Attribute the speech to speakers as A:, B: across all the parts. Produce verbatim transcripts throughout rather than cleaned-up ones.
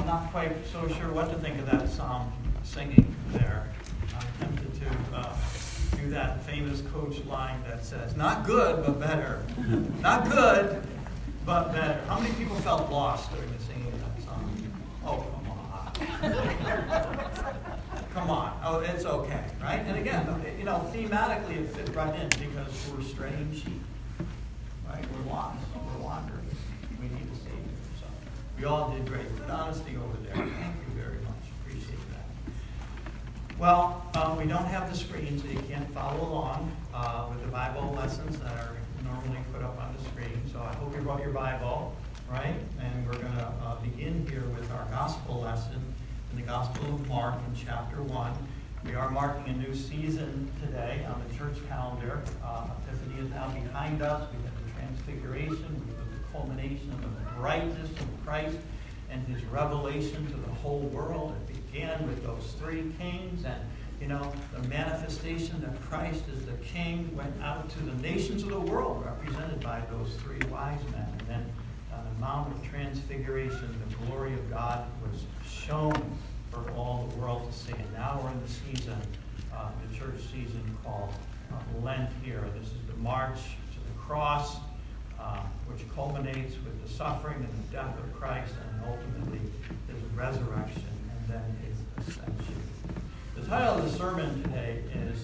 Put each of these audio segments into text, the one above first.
A: not quite so sure what to think of that psalm singing there. I'm tempted to uh, do that famous Coach line that says, not good, but better. Not good, but better. How many people felt lost during the singing of that song? Oh, come on. Come on. Oh, it's okay, right? And again, you know, thematically it fit right in because we're straying sheep. Right? We're lost. We're wandering. We need a Savior. So we all did great. Good honesty over there. Thank you very much. Appreciate that. Well, um, we don't have the screen, so you can't follow along uh, with the Bible lessons that are normally put up on the screen. So I hope you brought your Bible, right? And we're going to uh, begin here with our gospel lesson in the Gospel of Mark in chapter one. We are marking a new season today on the church calendar. Uh, Epiphany is now behind us. We have the Transfiguration. We have the culmination of the brightness of Christ and his revelation to the whole world. It began with those three kings, and you know, the manifestation that Christ is the king went out to the nations of the world, represented by those three wise men. And then on the Mount of Transfiguration, the glory of God was shown for all the world to see. And now we're in the season, uh, the church season called uh, Lent here. This is the march to the cross, uh, which culminates with the suffering and the death of Christ, and ultimately his resurrection and then his ascension. The title of the sermon today is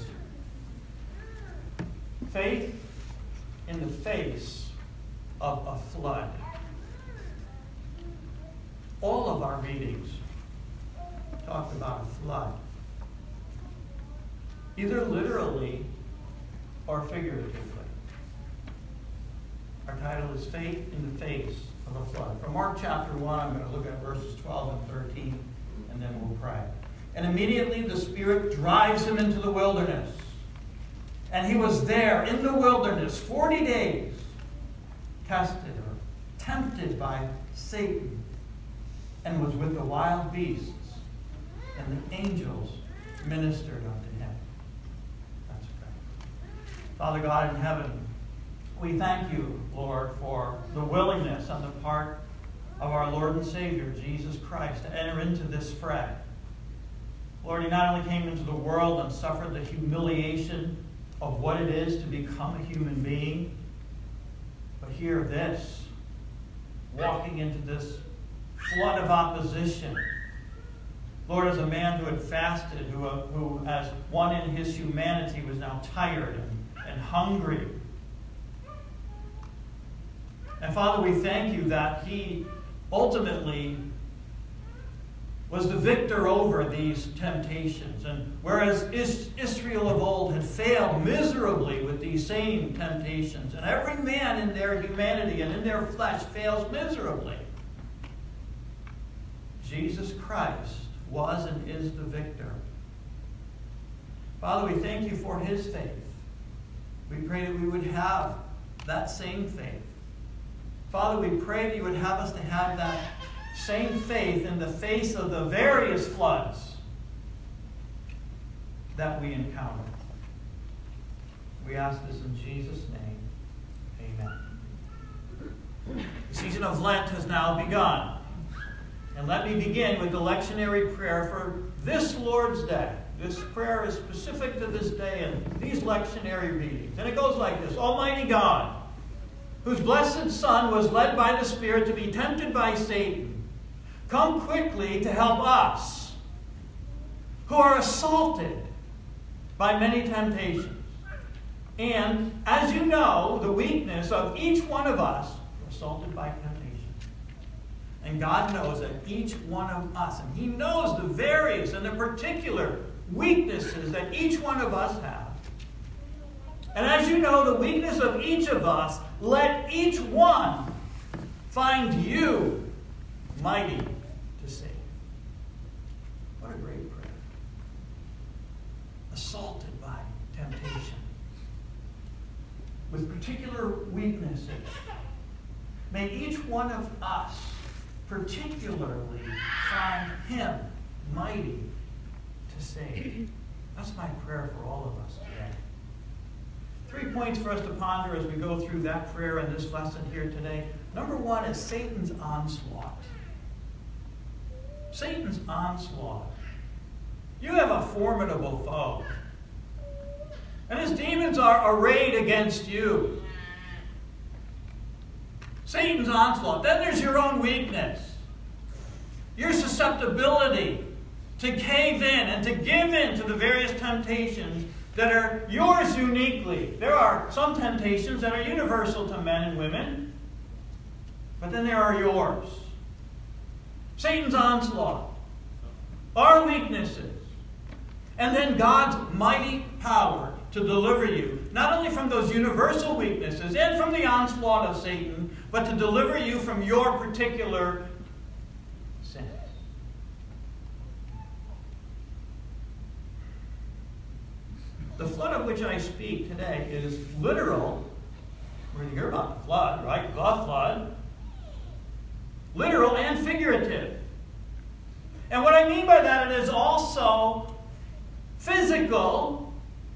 A: Faith in the Face of a Flood. All of our readings talk about a flood, either literally or figuratively. Our title is Faith in the Face of a Flood. From Mark chapter one, I'm going to look at verses twelve and thirteen, and then we'll pray. And immediately the Spirit drives him into the wilderness. And he was there in the wilderness forty days, tested or tempted by Satan, and was with the wild beasts, and the angels ministered unto him. Let's pray. Father God in heaven, we thank you, Lord, for the willingness on the part of our Lord and Savior, Jesus Christ, to enter into this fray. Lord, he not only came into the world and suffered the humiliation of what it is to become a human being, but hear this, walking into this flood of opposition. Lord, as a man who had fasted, who, uh, who as one in his humanity was now tired and, and hungry. And Father, we thank you that he ultimately was the victor over these temptations. And whereas Israel of old had failed miserably with these same temptations, and every man in their humanity and in their flesh fails miserably, Jesus Christ was and is the victor. Father, we thank you for his faith. We pray that we would have that same faith. Father, we pray that you would have us to have that same faith in the face of the various floods that we encounter. We ask this in Jesus' name. Amen. The season of Lent has now begun. And let me begin with the lectionary prayer for this Lord's Day. This prayer is specific to this day and these lectionary readings. And it goes like this. Almighty God, whose blessed Son was led by the Spirit to be tempted by Satan, come quickly to help us, who are assaulted by many temptations. And, as you know, the weakness of each one of us are assaulted by temptation. And God knows that each one of us, and he knows the various and the particular weaknesses that each one of us have. And as you know the weakness of each of us, let each one find you mighty to save. What a great prayer. Assaulted by temptation, with particular weaknesses. May each one of us particularly find him mighty to save. That's my prayer for all of us today. Three points for us to ponder as we go through that prayer and this lesson here today. Number one is Satan's onslaught. Satan's onslaught. You have a formidable foe. And his demons are arrayed against you. Satan's onslaught. Then there's your own weakness. Your susceptibility to cave in and to give in to the various temptations that are yours uniquely. There are some temptations that are universal to men and women, but then there are yours. Satan's onslaught, our weaknesses, and then God's mighty power to deliver you, not only from those universal weaknesses and from the onslaught of Satan, but to deliver you from your particular sins. The flood of which I speak today is literal. We're going to hear about the flood, right? The flood. Literal and figurative. And what I mean by that, it is also physical,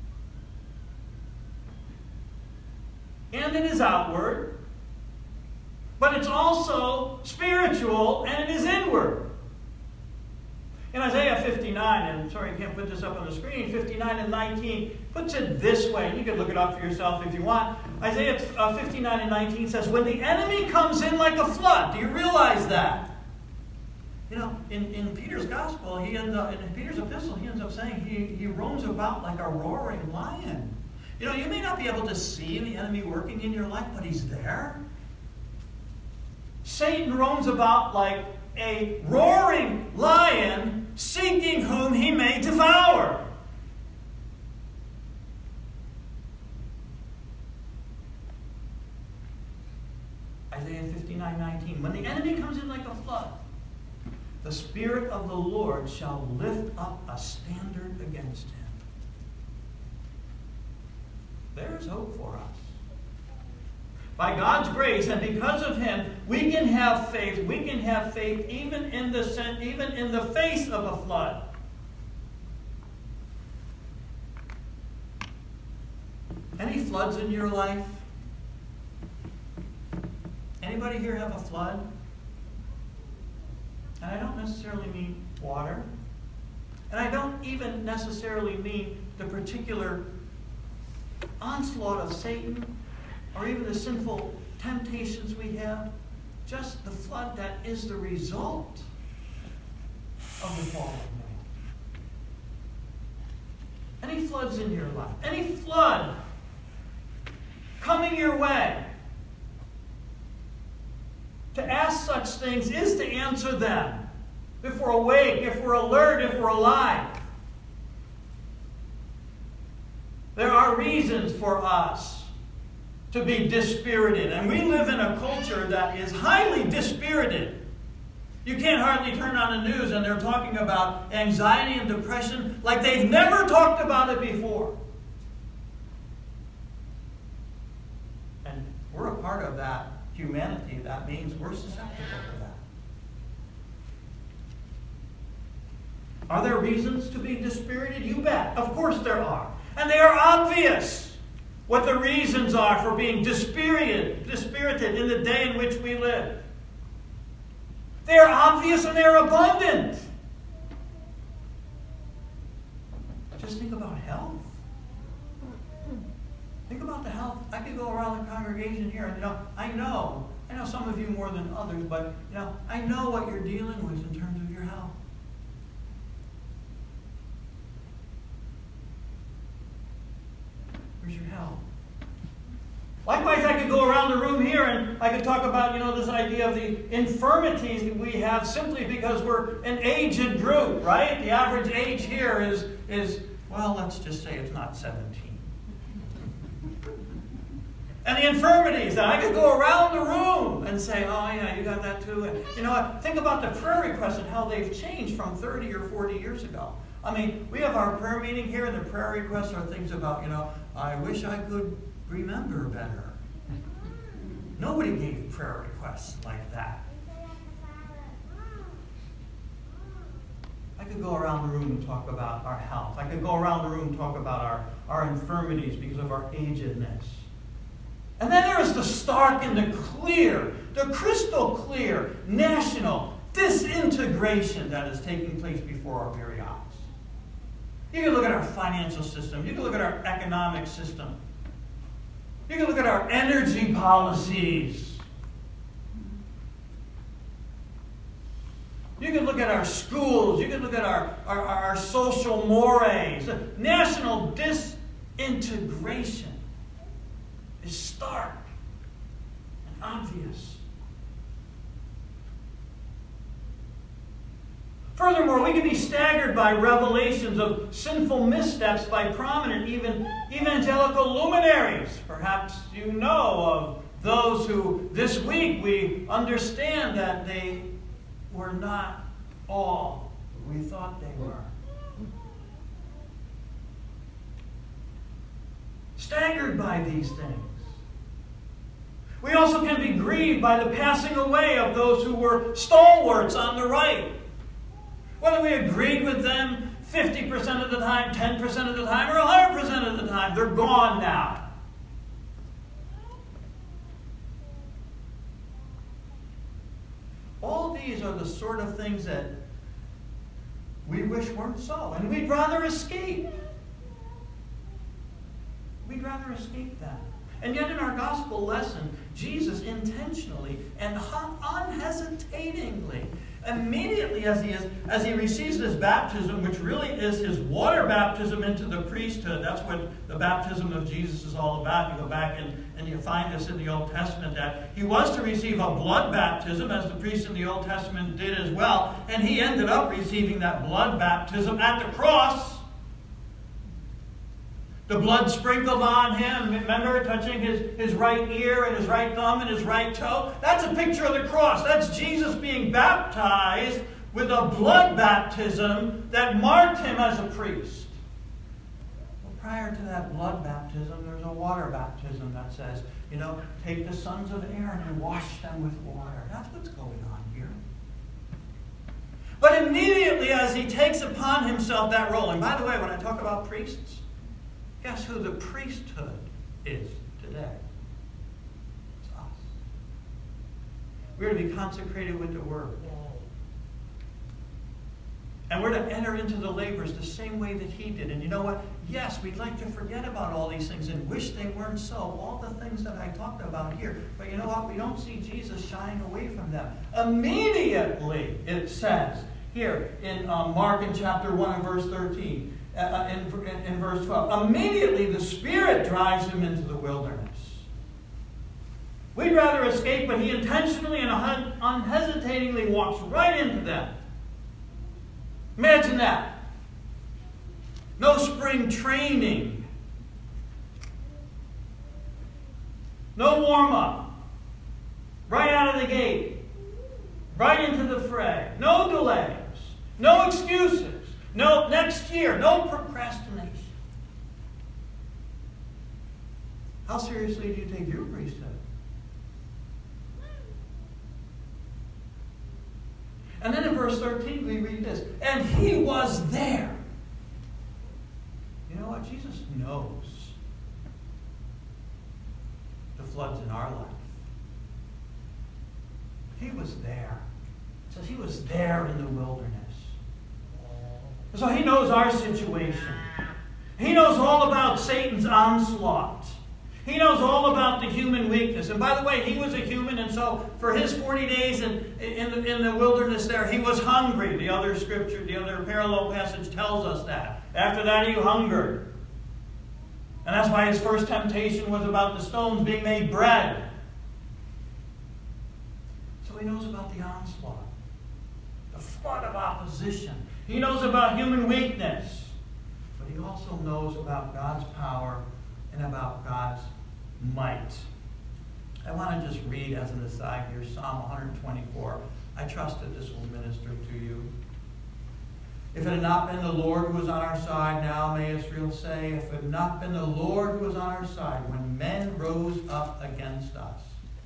A: and it is outward, but it's also spiritual, and it is inward. In Isaiah fifty-nine, and sorry I can't put this up on the screen, fifty-nine and nineteen puts it this way, and you can look it up for yourself if you want. Isaiah fifty-nine and nineteen says, when the enemy comes in like a flood, do you realize that? You know, in, in Peter's gospel, he ends up, in Peter's epistle, he ends up saying he, he roams about like a roaring lion. You know, you may not be able to see the enemy working in your life, but he's there. Satan roams about like a roaring lion, seeking whom he may devour. Isaiah fifty-nine nineteen. When the enemy comes in like a flood, the Spirit of the Lord shall lift up a standard against him. There's hope for us. By God's grace and because of him, we can have faith. We can have faith even in the even in the face of a flood. Any floods in your life? Anybody here have a flood? And I don't necessarily mean water. And I don't even necessarily mean the particular onslaught of Satan or even the sinful temptations we have. Just the flood that is the result of the fall of man. Any floods in your life? Any flood coming your way? To ask such things is to answer them. If we're awake, if we're alert, if we're alive. There are reasons for us to be dispirited. And we live in a culture that is highly dispirited. You can't hardly turn on the news and they're talking about anxiety and depression like they've never talked about it before. And we're a part of that humanity. That means we're susceptible to that. Are there reasons to be dispirited? You bet. Of course there are. And they are obvious what the reasons are for being dispirited, dispirited in the day in which we live. They are obvious and they are abundant. Just think about health. Think about the health. I could go around the congregation here and, you know, I know, I know some of you more than others, but, you know, I know what you're dealing with in terms of your health. Where's your health? Likewise, I could go around the room here and I could talk about, you know, this idea of the infirmities that we have simply because we're an aged group, right? The average age here is, is well, let's just say it's not seventeen. And the infirmities, and I could go around the room and say, oh yeah, you got that too. And you know what? Think about the prayer requests and how they've changed from thirty or forty years ago. I mean, we have our prayer meeting here, and the prayer requests are things about, you know, I wish I could remember better. Nobody gave prayer requests like that. I could go around the room and talk about our health. I could go around the room and talk about our, our infirmities because of our agedness. And then there is the stark and the clear, the crystal clear, national, disintegration that is taking place before our very eyes. You can look at our financial system. You can look at our economic system. You can look at our energy policies. You can look at our schools. You can look at our, our, our social mores. National disintegration is stark and obvious. Furthermore, we can be staggered by revelations of sinful missteps by prominent, even evangelical luminaries. Perhaps you know of those who this week we understand that they were not all we thought they were. Staggered by these things. We also can be grieved by the passing away of those who were stalwarts on the right. Whether we agreed with them fifty percent of the time, ten percent of the time, or one hundred percent of the time, they're gone now. All these are the sort of things that we wish weren't so, and we'd rather escape. We'd rather escape that. And yet in our gospel lesson, Jesus intentionally and unhesitatingly, immediately as he is, as he receives this baptism, which really is his water baptism into the priesthood. That's what the baptism of Jesus is all about. You go back and, and you find this in the Old Testament, that he was to receive a blood baptism, as the priests in the Old Testament did as well. And he ended up receiving that blood baptism at the cross. The blood sprinkled on him, remember, touching his, his right ear and his right thumb and his right toe. That's a picture of the cross. That's Jesus being baptized with a blood baptism that marked him as a priest. Well, prior to that blood baptism, there's a water baptism that says, you know, take the sons of Aaron and wash them with water. That's what's going on here. But immediately as he takes upon himself that role, and by the way, when I talk about priests, guess who the priesthood is today? It's us. We're to be consecrated with the Word. And we're to enter into the labors the same way that he did. And you know what? Yes, we'd like to forget about all these things and wish they weren't so. All the things that I talked about here. But you know what? We don't see Jesus shying away from them. Immediately, it says here in um, Mark in chapter one and verse thirteen. Uh, in, in, in verse twelve. Immediately the Spirit drives him into the wilderness. We'd rather escape, but he intentionally and un- unhesitatingly walks right into them. Imagine that. No spring training. No warm-up. Right out of the gate. Right into the fray. No delays. No excuses. No, next year, no procrastination. How seriously do you take your priesthood? And then in verse thirteen, we read this. And he was there. You know what? Jesus knows the floods in our life. He was there. It says he was there in the wilderness. So he knows our situation. He knows all about Satan's onslaught. He knows all about the human weakness. And by the way, he was a human, and so for his forty days in, in, the, in the wilderness there, he was hungry. The other scripture, the other parallel passage tells us that. After that, he hungered. And that's why his first temptation was about the stones being made bread. So he knows about the onslaught, the flood of opposition. He knows about human weakness, but he also knows about God's power and about God's might. I want to just read as an aside here Psalm one twenty-four. I trust that this will minister to you. If it had not been the Lord who was on our side, now may Israel say, if it had not been the Lord who was on our side, when men rose up against us,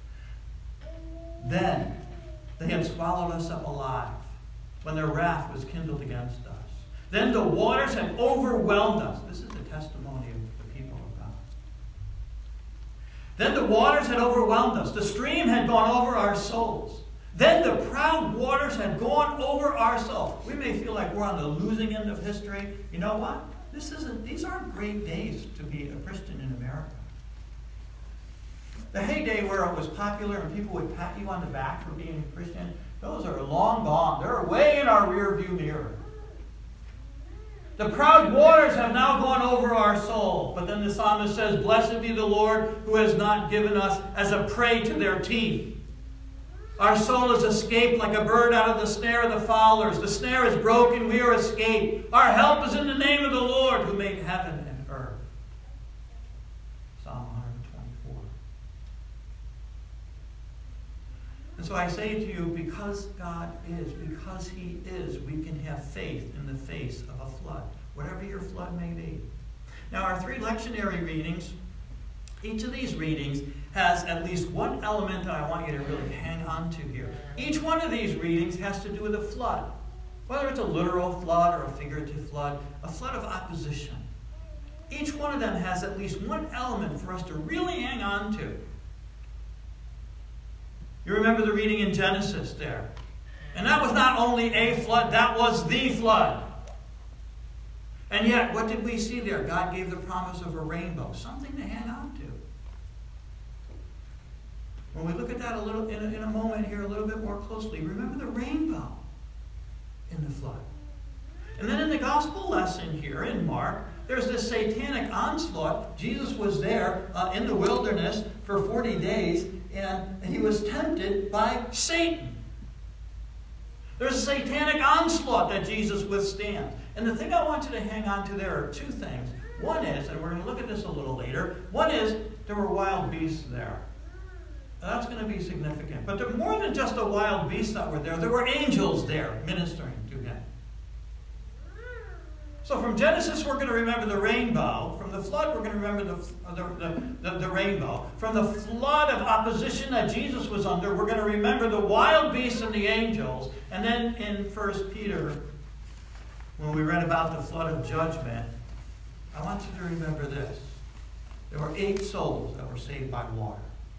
A: then they had swallowed us up alive, when their wrath was kindled against us. Then the waters had overwhelmed us. This is the testimony of the people of God. Then the waters had overwhelmed us. The stream had gone over our souls. Then the proud waters had gone over our soul. We may feel like we're on the losing end of history. You know what? This isn't, these aren't great days to be a Christian in America. The heyday where it was popular and people would pat you on the back for being a Christian, those are long gone. They're way in our rearview mirror. The proud waters have now gone over our soul. But then the psalmist says, blessed be the Lord who has not given us as a prey to their teeth. Our soul has escaped like a bird out of the snare of the fowlers. The snare is broken, we are escaped. Our help is in the name of the Lord who made heaven and earth. Psalm one twenty-four. And so I say to you, because God is, because He is, we can have faith in the face of a flood, whatever your flood may be. Now, our three lectionary readings, each of these readings has at least one element that I want you to really hang on to here. Each one of these readings has to do with a flood. Whether it's a literal flood or a figurative flood, a flood of opposition. Each one of them has at least one element for us to really hang on to. You remember the reading in Genesis there. And that was not only a flood, that was the flood. And yet, what did we see there? God gave the promise of a rainbow, something to hang on to. When we look at that a little in a, in a moment here, a little bit more closely, remember the rainbow in the flood. And then in the gospel lesson here in Mark, there's this satanic onslaught. Jesus was there uh, in the wilderness for forty days, and he was tempted by Satan. There's a satanic onslaught that Jesus withstands. And the thing I want you to hang on to there are two things. One is, and we're going to look at this a little later, one is there were wild beasts there. Now, that's going to be significant. But there were more than just the wild beasts that were there. There were angels there ministering to him. So from Genesis, we're going to remember the rainbow. From the flood, we're going to remember the, the, the, the rainbow. From the flood of opposition that Jesus was under, we're going to remember the wild beasts and the angels. And then in First Peter, when we read about the flood of judgment, I want you to remember this. There were eight souls that were saved by water.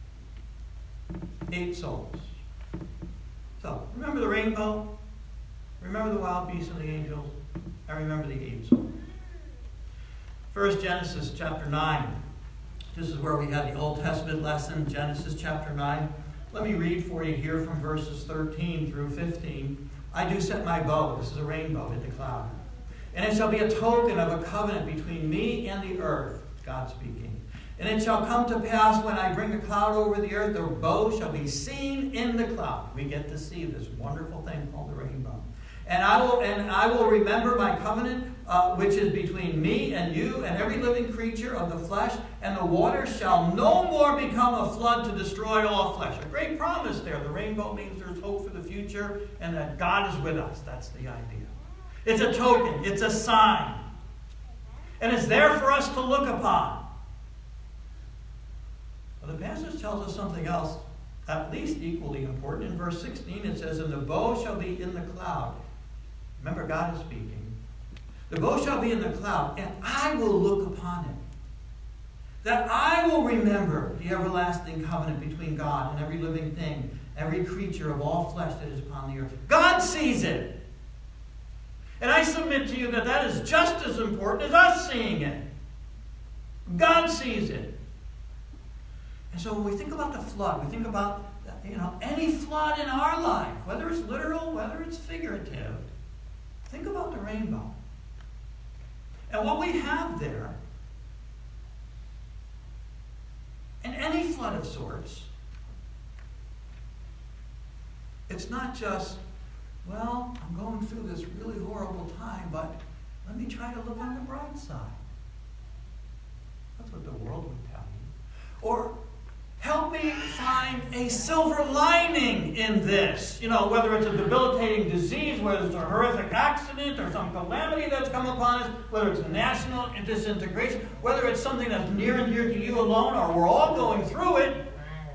A: Eight souls. So, remember the rainbow, remember the wild beasts and the angels, and remember the eight souls. First, Genesis chapter nine. This is where we had the Old Testament lesson, Genesis chapter nine. Let me read for you here from verses thirteen through fifteen. I do set my bow, this is a rainbow in the cloud. And it shall be a token of a covenant between me and the earth, God speaking. And it shall come to pass when I bring a cloud over the earth, the bow shall be seen in the cloud. We get to see this wonderful thing called the rainbow. And I will, and I will remember my covenant, uh, which is between me and you and every living creature of the flesh, and the waters shall no more become a flood to destroy all flesh. A great promise there. The rainbow means there's hope for the future and that God is with us. That's the idea. It's a token. It's a sign. And it's there for us to look upon. Well, the passage tells us something else, at least equally important. In verse sixteen, it says, and the bow shall be in the cloud. Remember, God is speaking. The bow shall be in the cloud, and I will look upon it. That I will remember the everlasting covenant between God and every living thing, every creature of all flesh that is upon the earth. God sees it. And I submit to you that that is just as important as us seeing it. God sees it. And so when we think about the flood, we think about, you know, any flood in our life, whether it's literal, whether it's figurative, think about the rainbow. And what we have there, in any flood of sorts, it's not just, well, I'm going through this really horrible time, but let me try to look on the bright side. That's what the world would tell you. Or, help me find a silver lining in this. You know, whether it's a debilitating disease, whether it's a horrific accident or some calamity that's come upon us, whether it's national disintegration, whether it's something that's near and dear to you alone, or we're all going through it.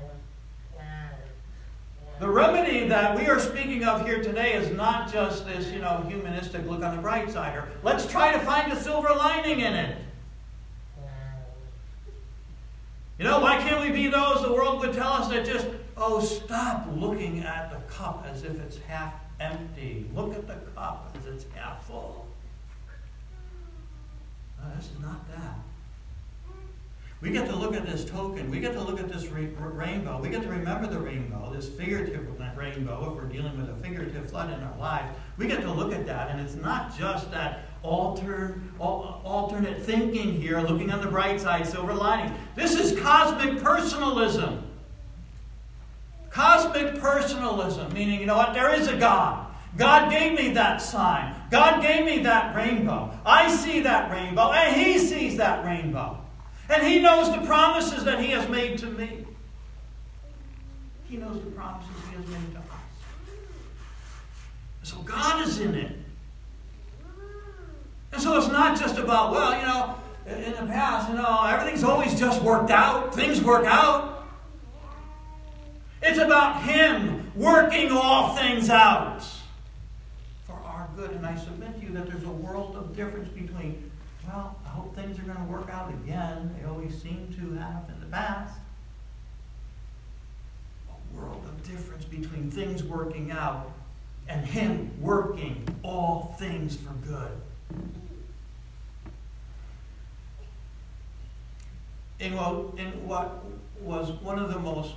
A: The remedy that we are speaking of here today is not just this, you know, humanistic look on the bright side, or let's try to find a silver lining in it. You know, why can't we be those the world would tell us that just, Oh, stop looking at the cup as if it's half empty. Look at the cup as it's half full. No, this is not that. We get to look at this token. We get to look at this ra- rainbow. We get to remember the rainbow, this figurative rainbow, if we're dealing with a figurative flood in our lives. We get to look at that, and it's not just that alter, al- alternate thinking here, looking on the bright side, silver lining. This is cosmic personalism. Cosmic personalism, meaning, you know what, there is a God. God gave me that sign. God gave me that rainbow. I see that rainbow, and He sees that rainbow. And He knows the promises that He has made to me. He knows the promises He has made to us. So God is in it. And so it's not just about, well, you know, in the past, you know, everything's always just worked out. Things work out. It's about Him working all things out for our good. And I submit to you that there's a world of difference between, well, I hope things are going to work out again. They always seem to have in the past. A world of difference between things working out and Him working all things for good. In what, in what was one of the most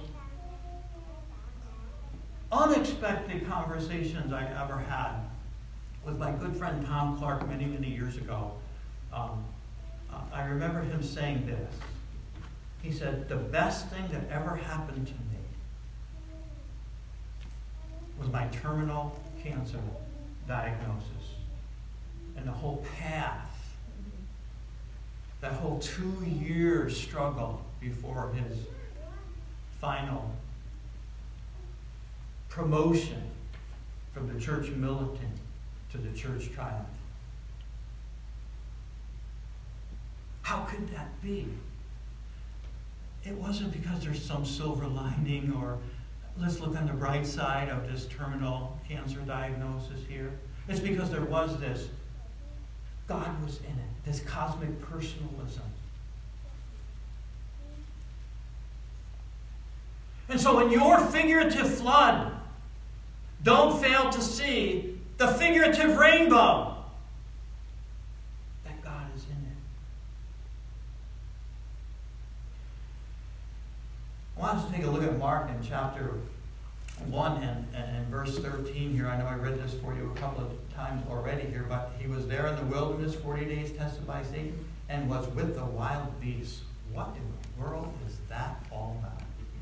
A: unexpected conversations I ever had with my good friend Tom Clark many, many years ago, um, uh, I remember him saying this. He said, the best thing that ever happened to me was my terminal cancer diagnosis and the whole path, that whole two-year struggle before his final promotion from the church militant to the church triumph. How could that be? It wasn't because there's some silver lining or let's look on the bright side of this terminal cancer diagnosis here. It's because there was this, God was in it, this cosmic personalism. And so in your figurative flood, don't fail to see the figurative rainbow. That God is in it. I want us to take a look at Mark in chapter one and, and, and verse thirteen here. I know I read this for you a couple of times already here, but he was there in the wilderness forty days tested by Satan and was with the wild beasts. What in the world is that all about?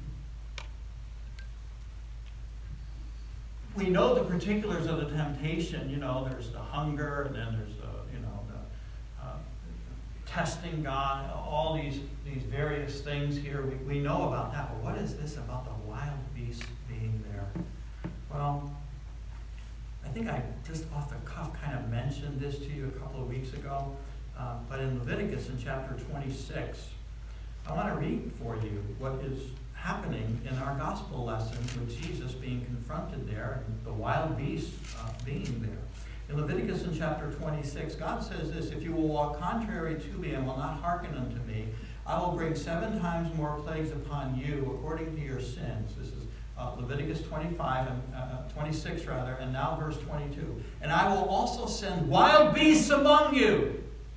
A: We know the particulars of the temptation. You know, there's the hunger, and then there's the, you know, the uh, testing God, all these, these various things here. We, we know about that. But what is this about the wild beasts being there? Well, I think I just off the cuff kind of mentioned this to you a couple of weeks ago. Uh, but in Leviticus in chapter twenty-six, I want to read for you what is happening in our gospel lesson with Jesus being confronted there and the wild beasts uh, being there. In Leviticus in chapter twenty-six, God says this, if you will walk contrary to me and will not hearken unto me, I will bring seven times more plagues upon you according to your sins. This is uh, Leviticus twenty-five, and uh, twenty-six rather, and now verse twenty-two. And I will also send wild beasts among you.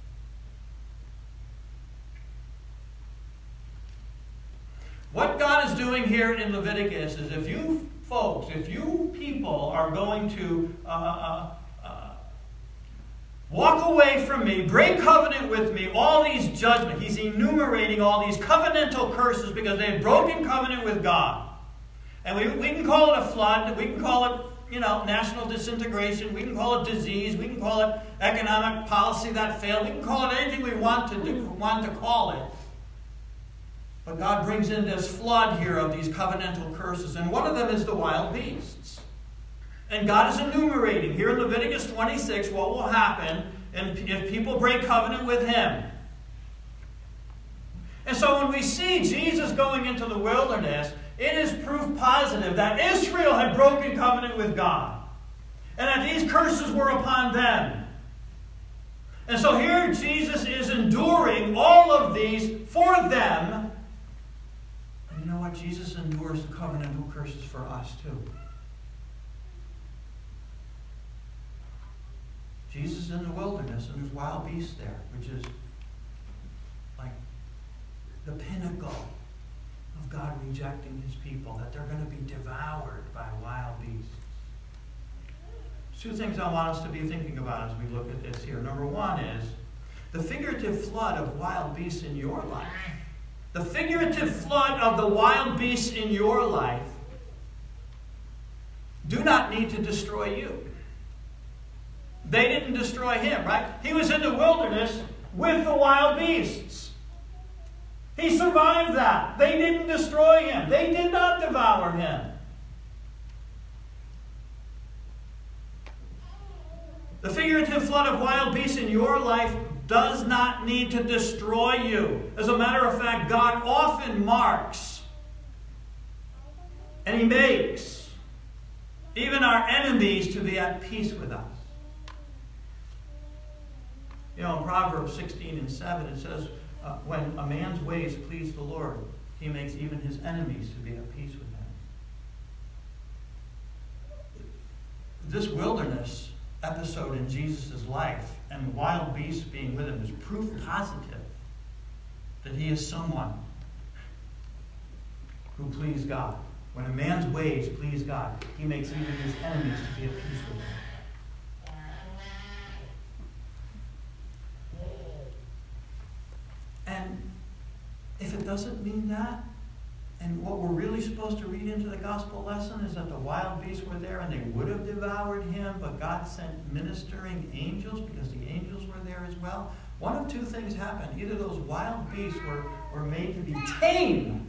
A: What God is doing here in Leviticus is if you folks, if you people are going to uh, uh, uh, walk away from me, break covenant with me, all these judgments, he's enumerating all these covenantal curses because they had broken covenant with God. And we, we can call it a flood, we can call it, you know, national disintegration, we can call it disease, we can call it economic policy that failed, we can call it anything we want to do, want to call it. But God brings in this flood here of these covenantal curses, and one of them is the wild beasts. And God is enumerating here in Leviticus twenty-six what will happen if people break covenant with Him. And so when we see Jesus going into the wilderness, it is proof positive that Israel had broken covenant with God, and that these curses were upon them. And so here Jesus is enduring all of these for them. you know what? Jesus endures the covenant who curses for us too. Jesus is in the wilderness, and there's wild beasts there, which is like the pinnacle of God rejecting his people, that they're going to be devoured by wild beasts. Two things I want us to be thinking about as we look at this here. Number one is the figurative flood of wild beasts in your life. The figurative flood of the wild beasts in your life do not need to destroy you. They didn't destroy him, right? He was in the wilderness with the wild beasts. He survived that. They didn't destroy him. They did not devour him. The figurative flood of wild beasts in your life does not need to destroy you. As a matter of fact, God often marks and he makes even our enemies to be at peace with us. You know, in Proverbs sixteen and seven, it says, uh, when a man's ways please the Lord, he makes even his enemies to be at peace with him. This wilderness episode in Jesus' life and wild beasts being with him is proof positive that he is someone who pleased God. When a man's ways please God, he makes even his enemies to be at peace with him. And if it doesn't mean that, and what we're really supposed to read into the gospel lesson is that the wild beasts were there and they would have devoured him, but God sent ministering angels because the angels were there as well. One of two things happened. Either those wild beasts were, were made to be tame,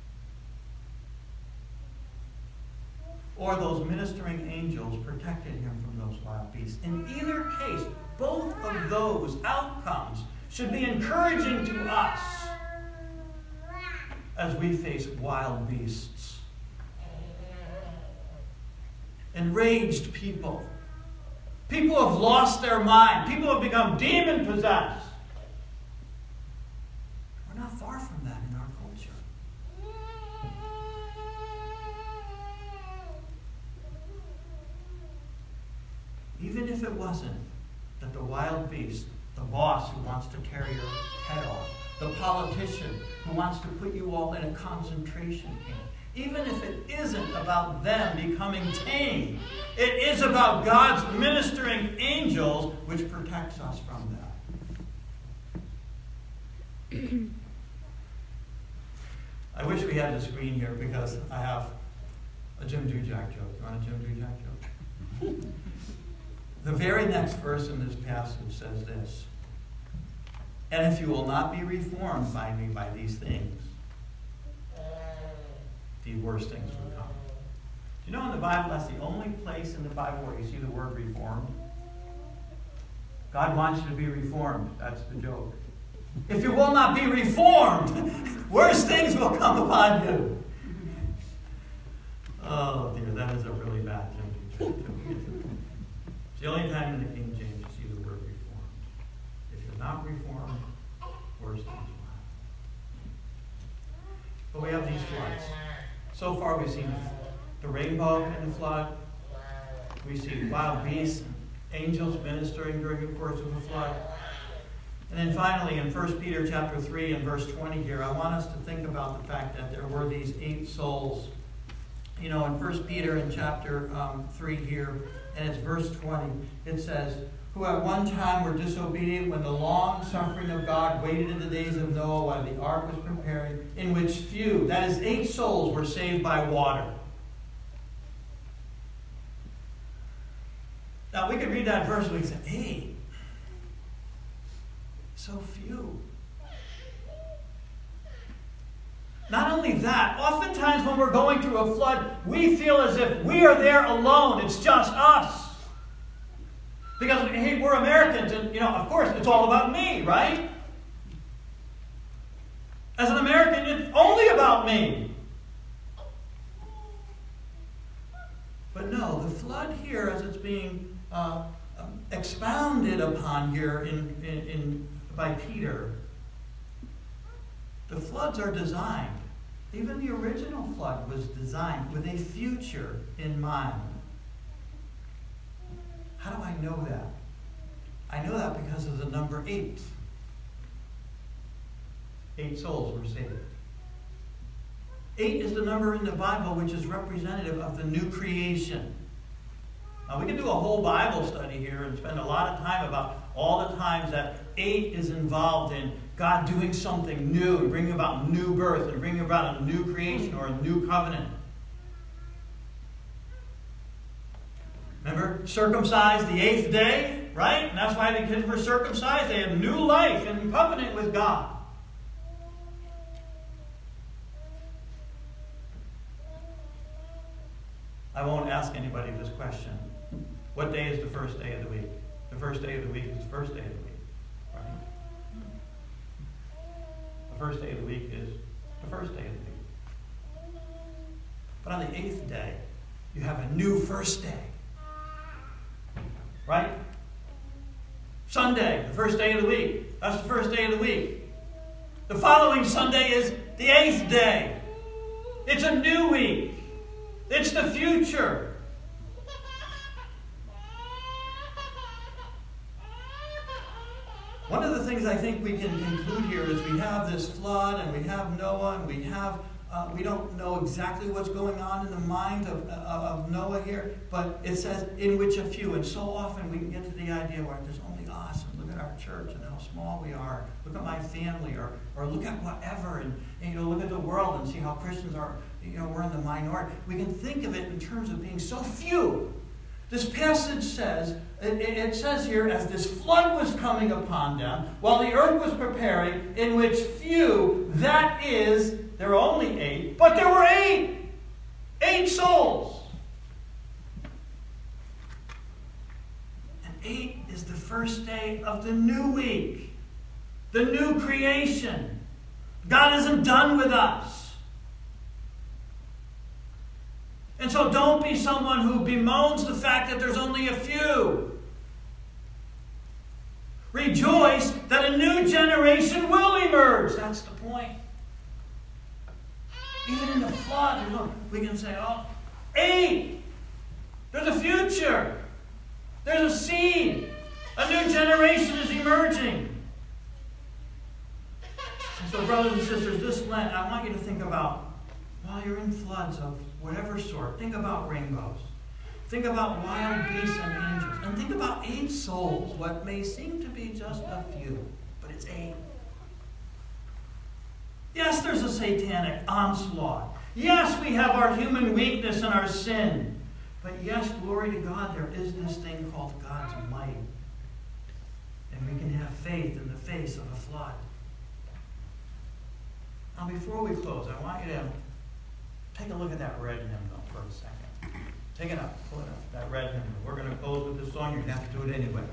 A: or those ministering angels protected him from those wild beasts. In either case, both of those outcomes should be encouraging to us as we face wild beasts. Enraged people. People who have lost their mind. People who have become demon-possessed. We're not far from that in our culture. Even if it wasn't that the wild beast, the boss who wants to tear your head off, the politician who wants to put you all in a concentration camp, even if it isn't about them becoming tame, it is about God's ministering angels which protects us from that. I wish we had the screen here because I have a Jim Dujak joke. You want a Jim Dujak joke? The very next verse in this passage says this: "And if you will not be reformed by me by these things, the worst things will come." Do you know in the Bible that's the only place in the Bible where you see the word reformed? God wants you to be reformed. That's the joke. If you will not be reformed, worse things will come upon you. Oh dear, that is a really bad joke. It's the only time in the King James you see the word reformed. If you're not reformed, worse things will happen. But we have these floods. So far we've seen the rainbow in the flood. We see wild beasts, angels ministering during the course of the flood. And then finally in First Peter chapter three and verse twenty here, I want us to think about the fact that there were these eight souls. You know, in First Peter in chapter um, three here, and it's verse twenty, it says, "Who at one time were disobedient when the long suffering of God waited in the days of Noah while the ark was preparing, in which few," that is eight souls, "were saved by water." Now we could read that verse and we say, hey, so few. Not only that, oftentimes when we're going through a flood, we feel as if we are there alone. It's just us. Because, hey, we're Americans, and, you know, of course, it's all about me, right? As an American, it's only about me. But no, the flood here, as it's being uh, expounded upon here in, in, in by Peter, the floods are designed Even the original flood was designed with a future in mind. How do I know that? I know that because of the number eight. Eight souls were saved. Eight is the number in the Bible which is representative of the new creation. Now, we can do a whole Bible study here and spend a lot of time about all the times that eight is involved in God doing something new and bringing about new birth and bringing about a new creation or a new covenant. Remember, circumcised the eighth day, right? And that's why the kids were circumcised. They had new life in covenant with God. I won't ask anybody this question. What day is the first day of the week? The first day of the week is the first day of the week, right? The first day of the week is the first day of the week. But on the eighth day, you have a new first day, right? Sunday, the first day of the week. That's the first day of the week. The following Sunday is the eighth day. It's a new week. It's the future. One of the things I think we can conclude here is we have this flood and we have Noah and we have, uh, we don't know exactly what's going on in the mind of, uh, of Noah here, but it says in which a few. And so often we can get to the idea where there's only us and look at our church and how small we are. Look at my family or, or look at whatever and, and you know, look at the world and see how Christians are, you know, we're in the minority. We can think of it in terms of being so few. This passage says, it, it says here, as this flood was coming upon them, while the earth was preparing, in which few, that is, there were only eight, but there were eight. Eight souls. And eight is the first day of the new week. The new creation. God isn't done with us. And so don't be someone who bemoans the fact that there's only a few. Rejoice that a new generation will emerge. That's the point. Even in the flood, we can say, oh, eight. There's a future. There's a seed. A new generation is emerging. And so, brothers and sisters, this Lent, I want you to think about, while you're in floods of whatever sort, think about rainbows. Think about wild beasts and angels. And think about eight souls, what may seem to be just a few, but it's eight. Yes, there's a satanic onslaught. Yes, we have our human weakness and our sin. But yes, glory to God, there is this thing called God's might. And we can have faith in the face of a flood. Now, before we close, I want you to take a look at that red hymnal for a second. Take it up. Pull it up. That red hymnal. We're going to close with this song. You're going to have to do it anyway.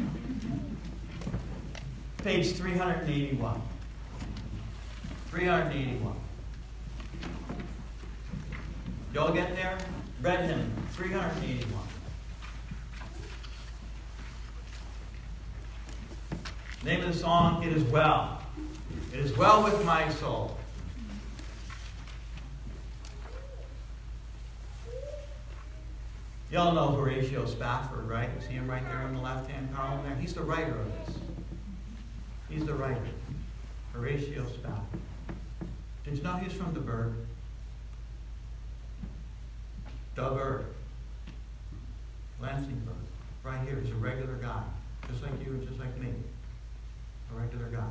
A: Page three eighty-one. three eighty-one. Y'all get there? Red hymnal. three eighty-one. Name of the song, It Is Well. It is well with my soul. Y'all know Horatio Spafford, right? You see him right there in the left-hand column there? He's the writer of this. He's the writer. Horatio Spafford. Did you know he's from the Burg? The Burg. Lansingburg. Right here. He's a regular guy. Just like you and just like me. A regular guy.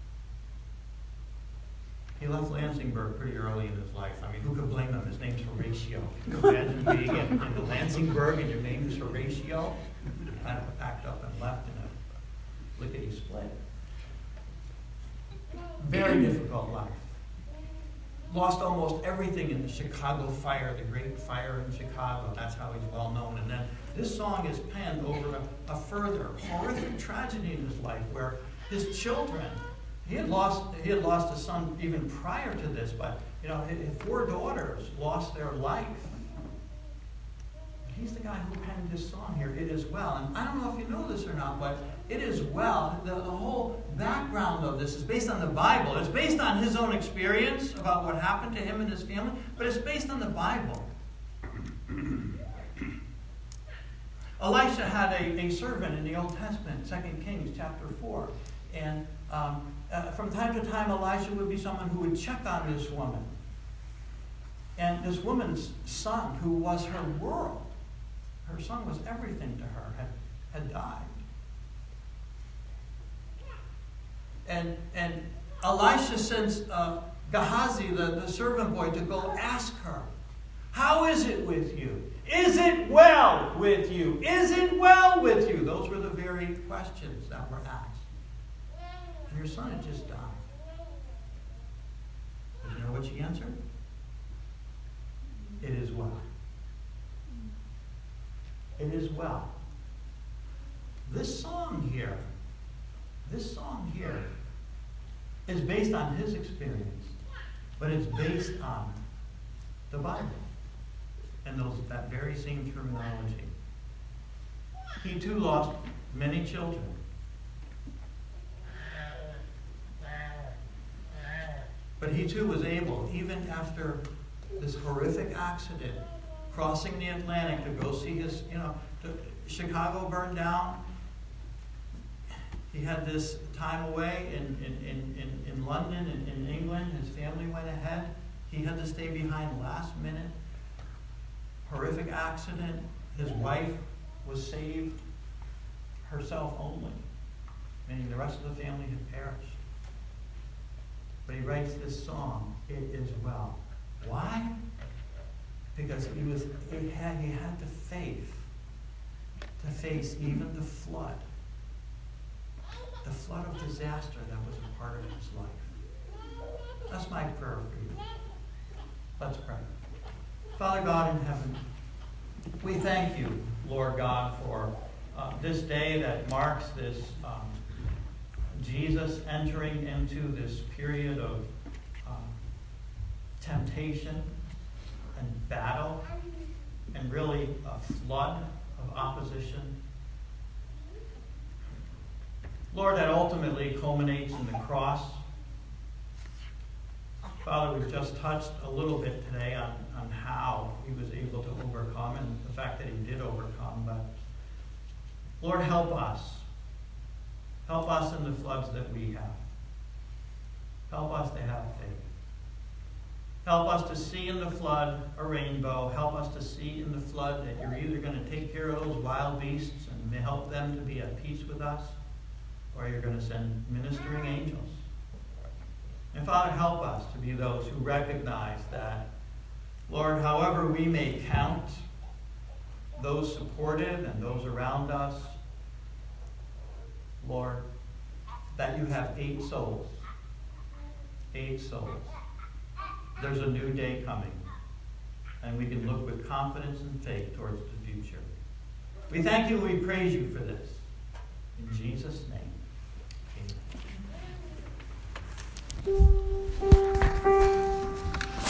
A: He left Lansingburg pretty early in his life. I mean, who could blame him? His name's Horatio. Can you imagine being in, in Lansingburg and your name is Horatio? Kind of packed up and left in a lickety split. Very difficult life. Lost almost everything in the Chicago fire, the Great Fire in Chicago. That's how he's well known. And then this song is penned over a, a further horrific tragedy in his life where his children, He had lost. He had lost a son even prior to this, but you know, his four daughters lost their life. He's the guy who penned this song here, It Is Well. And I don't know if you know this or not, but It Is Well, the, the whole background of this is based on the Bible. It's based on his own experience about what happened to him and his family, but it's based on the Bible. Elisha had a, a servant in the Old Testament, Second Kings chapter four. And um, uh, from time to time, Elisha would be someone who would check on this woman. And this woman's son, who was her world, her son was everything to her, had, had died. And, and Elisha sends uh, Gehazi, the, the servant boy, to go ask her, how is it with you? Is it well with you? Is it well with you? Those were the very questions that were asked. And your son had just died. Do you know what she answered? It is well. It is well. This song here, this song here is based on his experience, but it's based on the Bible and those that very same terminology. He too lost many children. But he too was able, even after this horrific accident, crossing the Atlantic to go see his, you know, to, Chicago burned down. He had this time away in, in, in, in, in London and in, in England. His family went ahead. He had to stay behind last minute. Horrific accident. His wife was saved, herself only, meaning the rest of the family had perished. But he writes this song, It Is Well. Why? Because he was he had he had the faith to face even the flood. The flood of disaster that was a part of his life. That's my prayer for you. Let's pray. Father God in heaven, we thank you, Lord God, for uh, this day that marks this um, Jesus entering into this period of uh, temptation and battle and really a flood of opposition. Lord, that ultimately culminates in the cross. Father, we've just touched a little bit today on, on how he was able to overcome and the fact that he did overcome. But Lord, help us. Help us in the floods that we have. Help us to have faith. Help us to see in the flood a rainbow. Help us to see in the flood that you're either going to take care of those wild beasts and help them to be at peace with us, or you're going to send ministering angels. And Father, help us to be those who recognize that, Lord, however we may count those supportive and those around us, Lord, that you have eight souls. Eight souls. There's a new day coming, and we can look with confidence and faith towards the future. We thank you and we praise you for this. In Jesus' name.